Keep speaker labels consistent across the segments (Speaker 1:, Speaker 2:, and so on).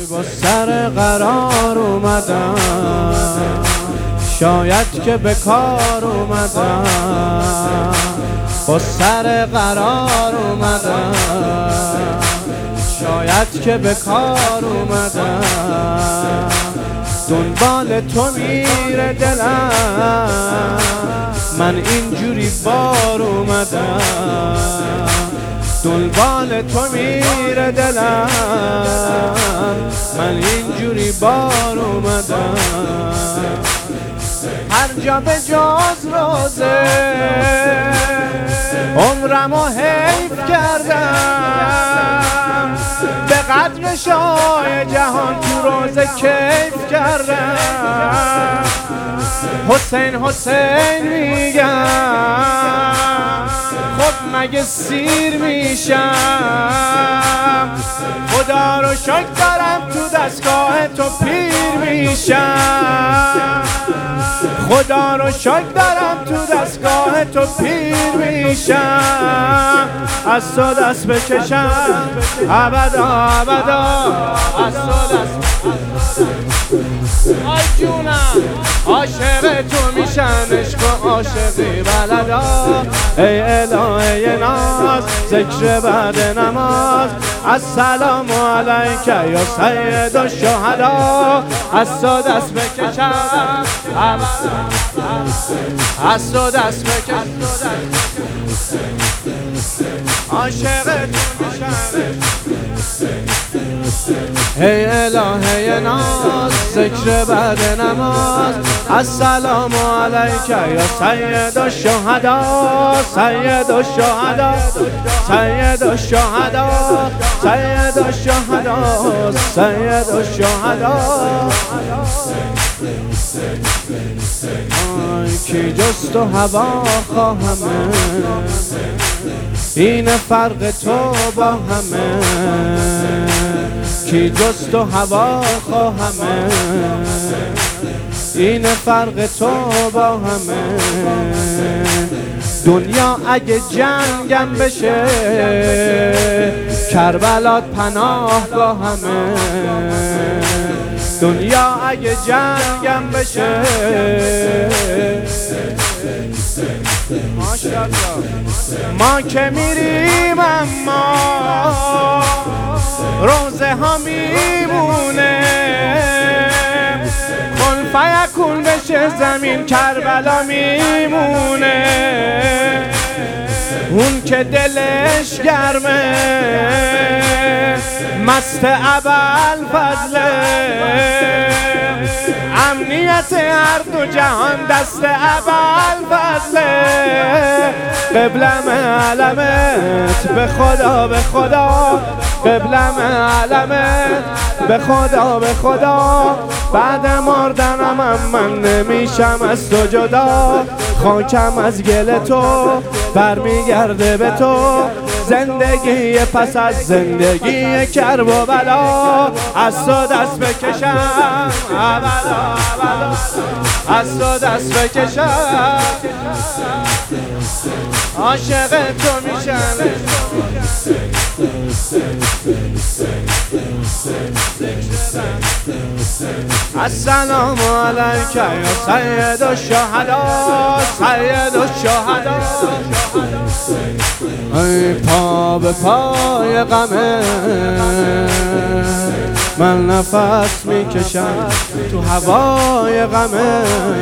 Speaker 1: با سر قرار اومدم، شاید که به کار اومدم، با سر قرار اومدم، شاید که به کار اومدم. دنبال تو میره دلم، من اینجوری بار اومدم. دنبال تو میره دلم، من اینجوری بار اومدم. هر جا به جز روزه عمرمو حیف کردم، به قدر شاه جهان تو روزه کیف کردم. حسین حسین میگم، خب مگه سیر میشم؟ خدا رو شکر دارم تو دستگاه تو پیر میشم. خدا رو شکر دارم تو دستگاه تو پیر میشم. از تو دست بکشم ابدا ابدا، از تو دست. آی جونم عاشق تو میشم، عشق و عاشقی بلدا. ای الهه ناز ذکر بعد نماز، السلام علیک یا سید الشهدا. از تو دست بکشم از تو دست بکشم، عاشق تو میشم. ای الهه ناز ذکر بعد نماز، السلام علیک یا سید الشهدا. سید الشهدا سید الشهدا سید الشهدا سید الشهدا. کی جز تو هوا خواهمه، این فرق تو با همه. کی جز تو هوا خواهمه، این فرق تو با همه. دنیا اگه جنگم بشه، کربلات پناه با همه. دنیا اگه جنگم بشه، ما که میریم اما روزه ها میمونه. کن فیکون بشه زمین، کربلا میمونه. اون که دلش گرمه مست ابوالفضله، امنیت هر دو جهان دست ابوالفضله. قبلم علمت به خدا به خدا، قبلم علمت به خدا به خدا. بعد مردنم من نمیشم از تو جدا، خاکم از گل تو برمیگرده به تو. زندگی پس از زندگی کرب و بلا، از تو دست بکشم ابدا ابدا، از تو دست بکشم، عاشق تو میشم. السلام علیک یا سید الشهدا سید الشهدا. ای پا به پای غمه من نفس میکشم تو هوای غمه.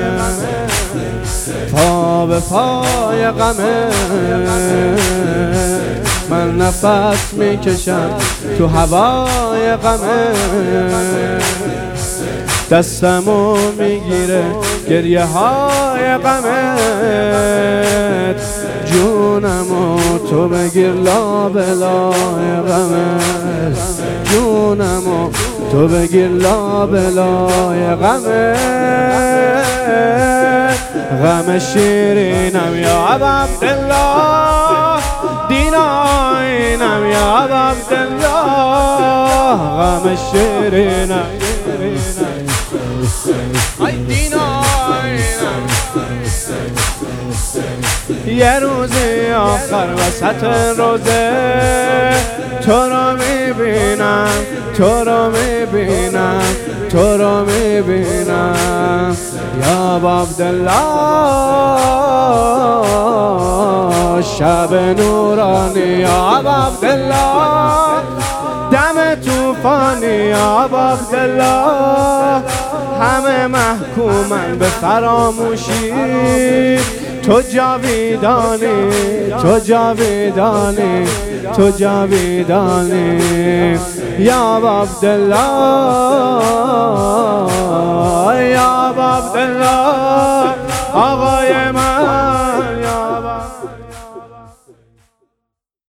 Speaker 1: پا به پای غمه من نفس میکشم تو هوای غمه. دستمو میگیره گریه های غمت، جونمو تو بگیر لابلای غمت. جونمو تو بگیر لابلای غمت. غم شیرینم یا ابا عبدالله، دیناینم یا ابا عبدالله. غم شیرینم ای دیناینم. یه روزی آخر وسط روزه تو رو میبینم، تو رو میبینم، تو رو میبینم یا عبدالله شب نورانی یا عبدالله دم توفانی یا عبدالله همه محکومن به فراموشی تو جاویدانی، تو جاویدانی، تو جاویدانی یا عبدالله یا عبدالله آقای من